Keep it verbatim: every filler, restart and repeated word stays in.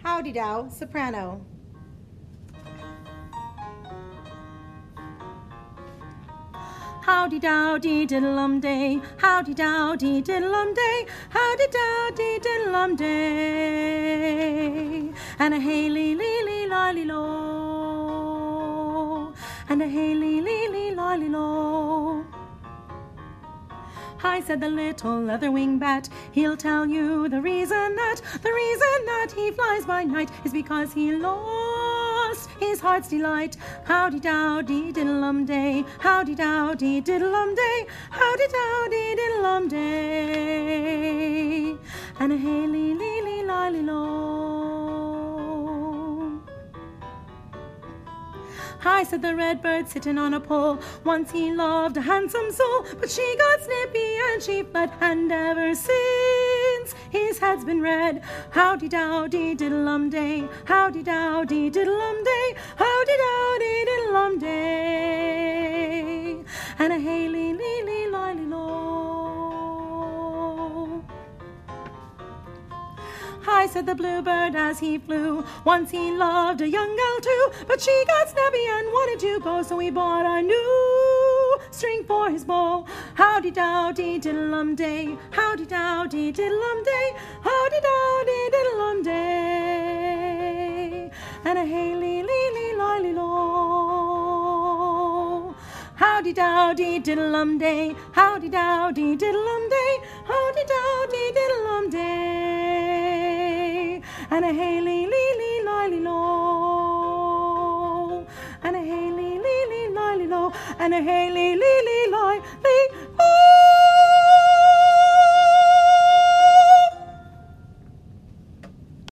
Howdy dow, soprano. Howdy dowdy diddle-um day, howdy dowdy diddle-um day, howdy dowdy diddle-um day. And a hey-lee-lee-lee-lie-lee-lo, and a hey-lee-lee-lee-lie-lee-lo. Hi, said the little leather-winged bat, he'll tell you the reason that, the reason that he flies by night is because he lost his heart's delight. Howdy dowdy diddle-um day, howdy dowdy diddle-um day, howdy dowdy diddle-um day. And a hey-lee-lee-lee-lie-lee-lo. Hi, said the red bird sitting on a pole, once he loved a handsome soul, but she got snippy and she fled, and ever since his head's been red. Howdy dowdy diddle-um day, howdy dowdy diddle-um day, howdy dowdy diddle-um day. And a hey-lee-lee-lee-lie-lee-lo. Hi, said the bluebird as he flew, once he loved a young gal too, but she got snappy and wanted to go, so he bought a new string for his bow. Howdy dowdy diddle-um day, howdy dowdy diddle-um day, howdy dowdy diddle-um day. And a hey-lee-lee-lee-lie-lee-lo. Howdy dowdy diddle-um day, howdy dowdy diddle-um day, howdy dowdy diddle-um day. And a hey-lee-lee-lie-lee-lo, and a hey-lee-lee-lie-lee-lo, and a hey-lee-lee-lie-lee-lo.